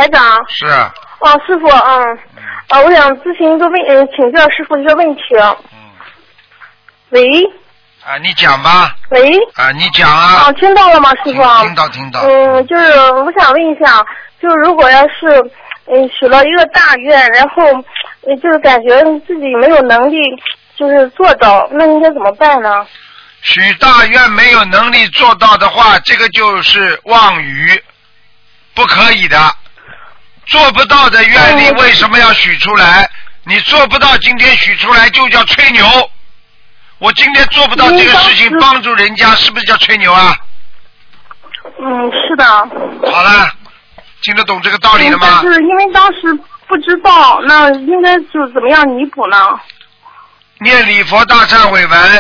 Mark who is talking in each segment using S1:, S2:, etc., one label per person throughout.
S1: 台长。
S2: 是。
S1: 哦，师傅，我想咨询一个请教师傅一个问题。喂。
S2: 啊，你讲吧。
S1: 喂。
S2: 啊，你讲啊。
S1: 哦，听到了吗，师傅？
S2: 听到。
S1: 就是我想问一下，就如果要是许了一个大愿，然后就是感觉自己没有能力，就是做到，那应该怎么办呢？
S2: 许大愿没有能力做到的话，这个就是妄语，不可以的。做不到的愿力为什么要许出来？你做不到，今天许出来就叫吹牛。我今天做不到这个事情，帮助人家，是不是叫吹牛啊？
S1: 是的。
S2: 好了，听得懂这个道理了吗？
S1: 但是因为当时不知道，那应该就怎么样弥补呢？
S2: 念礼佛大忏悔文。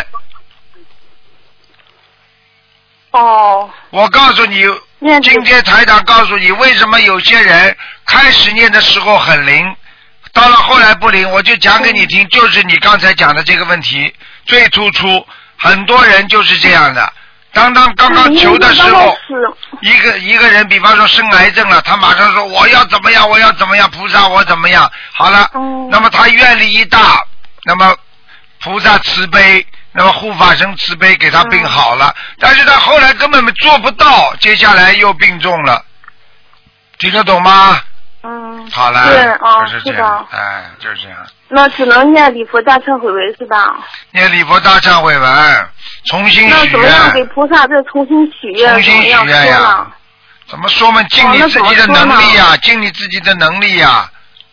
S1: 哦。
S2: 我告诉你，今天台长告诉你，为什么有些人开始念的时候很灵，到了后来不灵，我就讲给你听，就是你刚才讲的这个问题最突出，很多人就是这样的。刚刚求的时候，一个人，比方说生癌症了，他马上说我要怎么样，我要怎么样，菩萨我怎么样，好了，那么他愿力一大，那么菩萨慈悲，那么护法神慈悲给他病好了，但是他后来根本做不到，接下来又病重了，听得懂吗？好了，
S1: 对，
S2: 就是这样，就是这样。
S1: 那只能念礼佛大忏悔文是吧？
S2: 念礼佛大忏悔文，重新许愿。
S1: 那怎么样给菩萨再重新许愿？
S2: 重新许愿呀？怎么说嘛？尽你自己的能力呀，尽你自己的能力呀。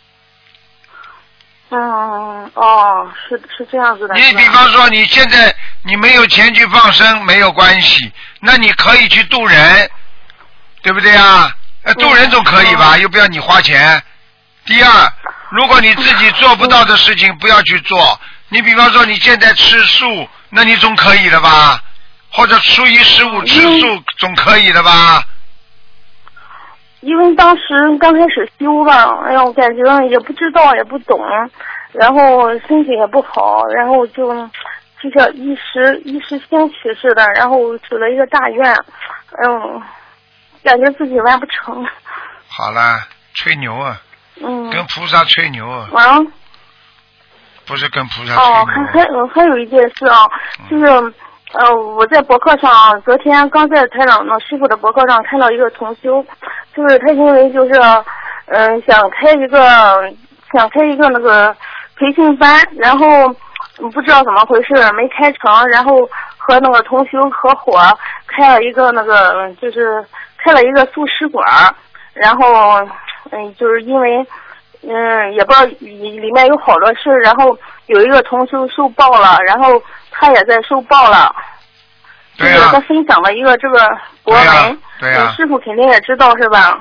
S2: 是这样子的。你比方说，你现在你没有钱去放生没有关系，那你可以去渡人，对不对呀？渡人总可以吧，又不要你花钱。第二，如果你自己做不到的事情，不要去做。你比方说你现在吃素，那你总可以了吧？或者初一十五吃素总可以了吧？
S1: 因为当时刚开始修吧，我感觉也不知道也不懂，然后身体也不好，然后就像一时兴起似的，然后许了一个大愿，感觉自己完不成。
S2: 好了，吹牛啊！跟菩萨吹牛啊！不是跟菩萨吹牛。
S1: 还有一件事啊，就是我在博客上，昨天刚在台长师傅的博客上看到一个同修，就是他因为就是想开一个那个培训班，然后不知道怎么回事没开成，然后和那个同修合伙开了一个就是开了一个素食馆，然后就是因为也不知道里面有好多事，然后有一个同修受报了，然后他也在受报了。
S2: 对呀。
S1: 就是他分享了一个这个博文，
S2: 对呀。
S1: 师傅肯定也知道是吧？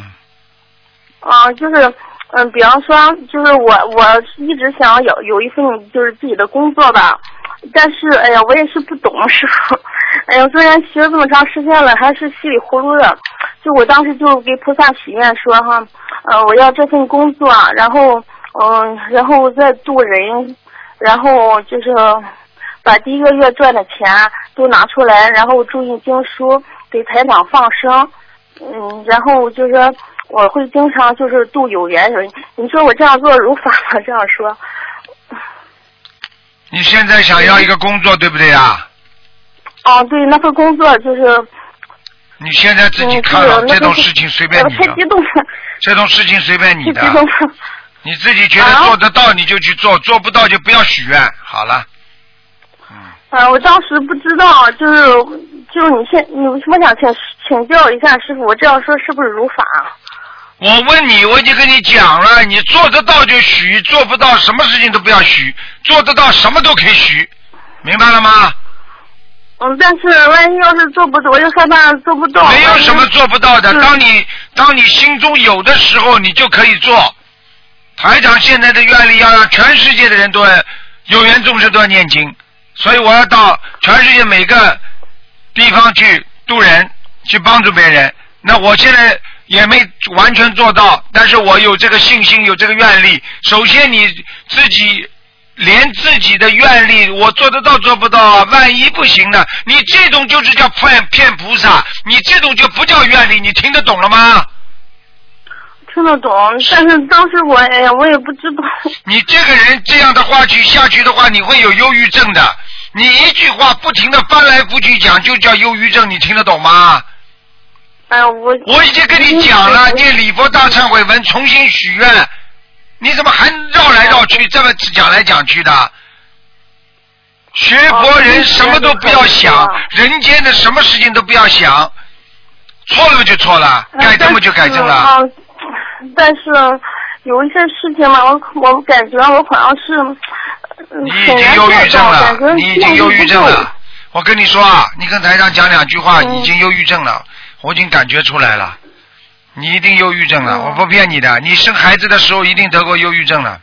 S1: 就是比方说，就是我一直想有一份就是自己的工作吧，但是我也是不懂师傅，虽然学了这么长时间了，还是稀里糊涂的。就我当时就给菩萨许愿说我要这份工作，然后再渡人，然后就是把第一个月赚的钱都拿出来，然后注印经书给台长放生，然后就是我会经常就是渡有缘人。你说我这样做如法吗？这样说。
S2: 你现在想要一个工作，对不对呀？
S1: 对，那份工作就是。
S2: 你现在自己看了，这种事情随便你的。
S1: 太激动了。
S2: 这种事情随便你的。
S1: 太激动了。
S2: 你自己觉得做得到你就去做，做不到就不要许愿。好了。
S1: 我当时不知道，就是我想请教一下师傅，我这样说是不是如法？
S2: 我问你，我已经跟你讲了，你做得到就许，做不到什么事情都不要许，做得到什么都可以许，明白了吗？
S1: 但是万一要是做不到，我就害怕做不到。
S2: 没有什么做不到的，当你心中有的时候，你就可以做。台长现在的愿力要让全世界的人都有缘众生都要念经，所以我要到全世界每个地方去渡人，去帮助别人。那我现在也没完全做到，但是我有这个信心，有这个愿力。首先你自己连自己的愿力，我做得到做不到啊？万一不行呢？你这种就是叫骗菩萨，你这种就不叫愿力，你听得懂了吗？
S1: 听得懂，但是当时我也不知道。
S2: 你这个人这样的话下去的话，你会有忧郁症的。你一句话不停的翻来覆去讲，就叫忧郁症，你听得懂吗？我已经跟你讲了，念礼佛大忏悔文，重新许愿，你怎么还绕来绕去，这么讲来讲去的？学佛人什么都不要想，人间的什么事情都不要想，错了就错了，改正就改正了。
S1: 但是有一些事情嘛，我感觉我好像是
S2: 你已经忧郁症了，你已经忧郁症了。我跟你说啊，你跟台上讲2句话，已经忧郁症了，我已经感觉出来了，你一定忧郁症了，我不骗你的，你生孩子的时候一定得过忧郁症了。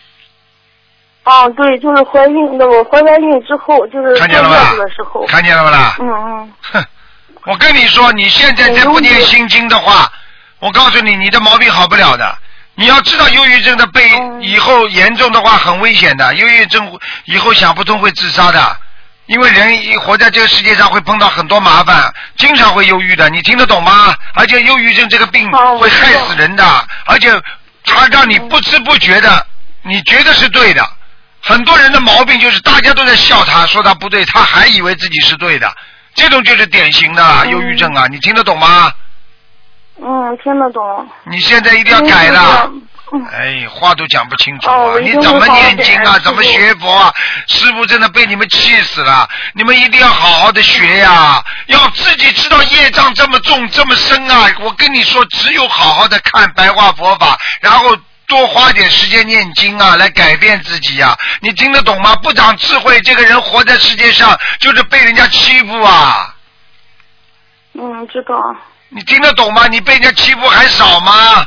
S1: 对，就是怀孕的，我怀完孕之后，就是
S2: 看见了吧？
S1: 的时候，
S2: 看见了吧啦？哼，我跟你说，你现在再不念心经的话，我告诉你，你的毛病好不了的。你要知道，忧郁症的以后严重的话很危险的，忧郁症以后想不通会自杀的，因为人活在这个世界上会碰到很多麻烦，经常会忧郁的，你听得懂吗？而且忧郁症这个病会害死人的，而且它让你不知不觉的，你觉得是对的。很多人的毛病就是大家都在笑他，说他不对，他还以为自己是对的，这种就是典型的忧郁症啊，你听得懂吗？
S1: 听得懂。
S2: 你现在一定要改了。话都讲不清楚啊！你怎么念经啊？怎么学佛啊？师父真的被你们气死了！你们一定要好好的学呀，要自己知道业障这么重这么深啊！我跟你说，只有好好的看白话佛法，然后多花点时间念经啊，来改变自己啊！你听得懂吗？不长智慧，这个人活在世界上就是被人家欺负啊！
S1: 知道。
S2: 你听得懂吗？你被人家欺负还少吗？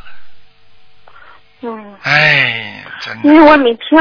S2: 真的。
S1: 因为我每天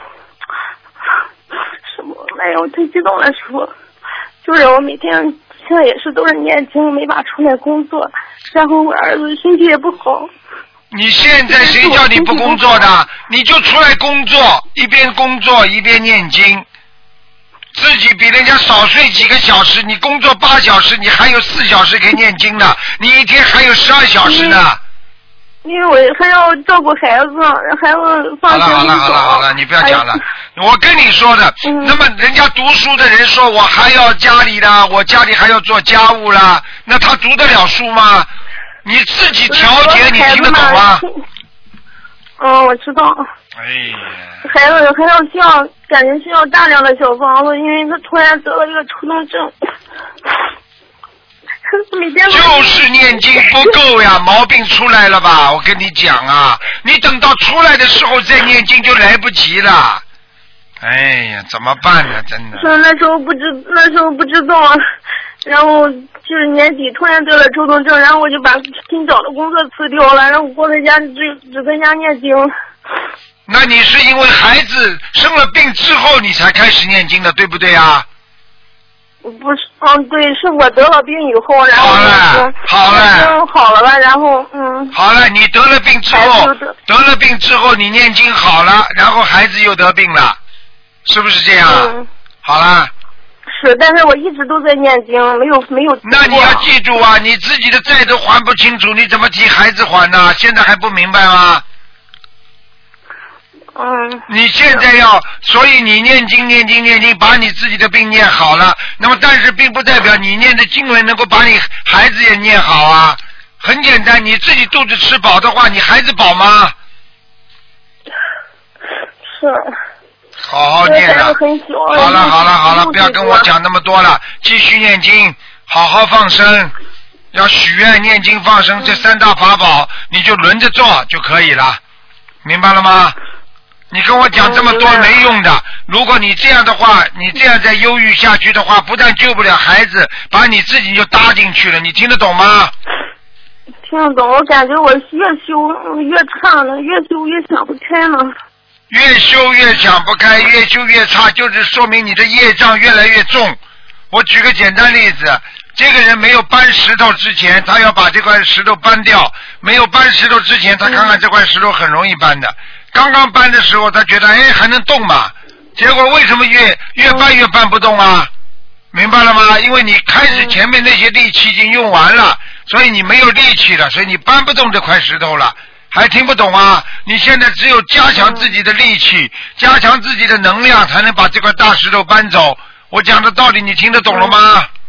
S1: 我太激动了，师傅。就是我每天现在也是都是念经，没法出来工作，然后我儿子身体也不好。
S2: 你现在谁叫你不工作的？你就出来工作，一边工作一边念经，自己比人家少睡几个小时。你工作8小时，你还有4小时可以念经的，你一天还有12小时呢。
S1: 因为我还要照顾孩子，孩子放学。
S2: 好了，你不要讲了。我跟你说的，那么人家读书的人说我还要家里的，我家里还要做家务啦，那他读得了书吗？你自己调节，你听得懂吗？
S1: 我知道。孩子还要感觉需要大量的小房子，因为他突然得了一个抽动症。
S2: 就是念经不够呀，毛病出来了吧？我跟你讲啊，你等到出来的时候再念经就来不及了。怎么办呢？真的。
S1: 那时候不知道，然后就是年底突然得了抽动症，然后我就把新找的工作辞掉了，然后我在家只在家念经。
S2: 那你是因为孩子生了病之后你才开始念经的，对不对啊？
S1: 不是，对，是我得了病以后，然后
S2: 好
S1: 了吧，然后
S2: 好了，你得了病之后，你念经好了，然后孩子又得病了，是不是这样？好了。
S1: 是，但是我一直都在念经，没有。
S2: 那你要记住啊，你自己的债都还不清楚，你怎么替孩子还呢？现在还不明白吗？你现在所以你念经，把你自己的病念好了。那么，但是并不代表你念的经文能够把你孩子也念好啊。很简单，你自己肚子吃饱的话，你孩子饱吗？
S1: 是。
S2: 好好念了。好了，不要跟我讲那么多了，继续念经，好好放生，要许愿、念经、放生这3大法宝，你就轮着做就可以了，明白了吗？你跟我讲这么多没用的，如果你这样的话，你这样再忧郁下去的话，不但救不了孩子，把你自己就搭进去了，你听得懂吗？
S1: 听得懂，我感觉我越修越差了，越修越想不开了。
S2: 越修越想不开，越修越差，就是说明你的业障越来越重。我举个简单例子，这个人没有搬石头之前，他要把这块石头搬掉，没有搬石头之前，他看看这块石头很容易搬的，刚刚搬的时候他觉得还能动嘛，结果为什么越搬越搬不动啊？明白了吗？因为你开始前面那些力气已经用完了，所以你没有力气了，所以你搬不动这块石头了。 还听不懂啊？你现在只有加强自己的力气，加强自己的能量，才能把这块大石头搬走。我讲的道理你听得懂了吗？